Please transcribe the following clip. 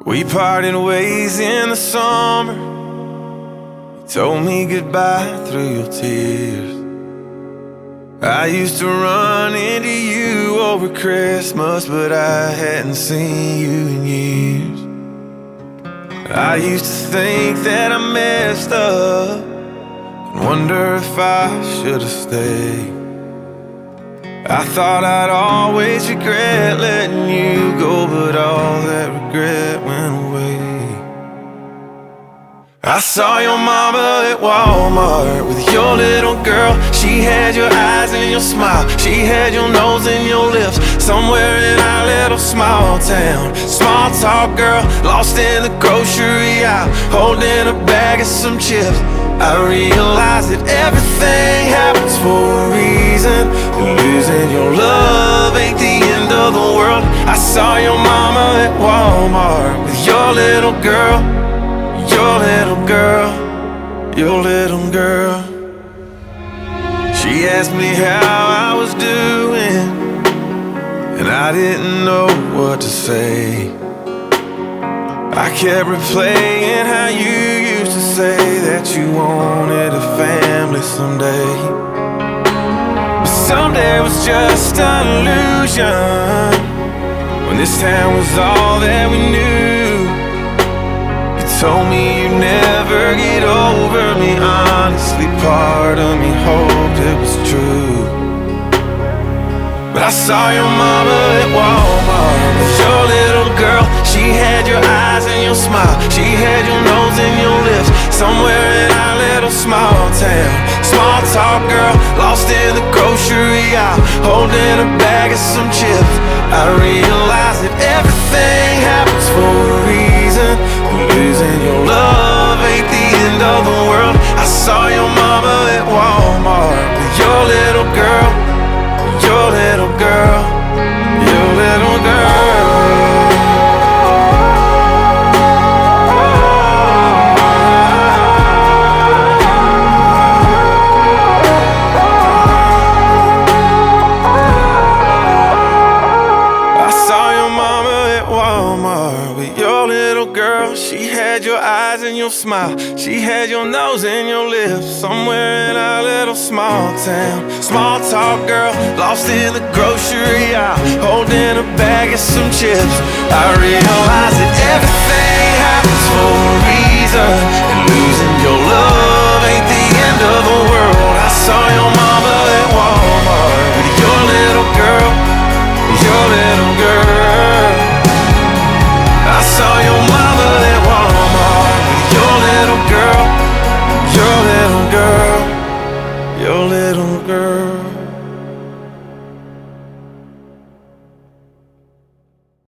We parted ways in the summer. You told me goodbye through your tears. I used to run into you over Christmas, but I hadn't seen you in years. I used to think that I messed up and wonder if I should have stayed. I thought I'd always regret letting you go, but all that regret went away. I saw your mama at Walmart with your little girl. She had your eyes and your smile. She had your nose and your lips. Somewhere in our little small town, small talk girl, lost in the grocery aisle, holding a bag of some chips. I realized that everything happens for a reason, and losing your love ain't the end of the world. I saw your mama at Walmart with your little girl, your little girl, your little girl. She asked me how I was doing, and I didn't know what to say. I kept replaying how you used to say that you wanted a family someday. But someday was just an illusion, when this town was all that we knew. You told me you'd never get over me. Honestly, part of me hoped it was true. But I saw your mama at Walmart with your little girl. She had your eyes and your smile. She had your nose and your lips. Somewhere in our little small town, small talk girl, lost in the grocery aisle, holding a bag of some chips. I realized that everything happens for a reason, and losing your love ain't the end of the world. I saw your mama at Walmart with your little girl, your little girl, your little girl. She had your eyes and your smile. She had your nose and your lips. Somewhere in our little small town, small talk girl, lost in the grocery aisle, holding a bag of some chips. I realized that everything happens for a reason, and losing your love ain't the end of the world. I saw your mama at Walmart with your little girl, your little girl. I saw your mama at Walmart with your little girl, your little girl, your little girl.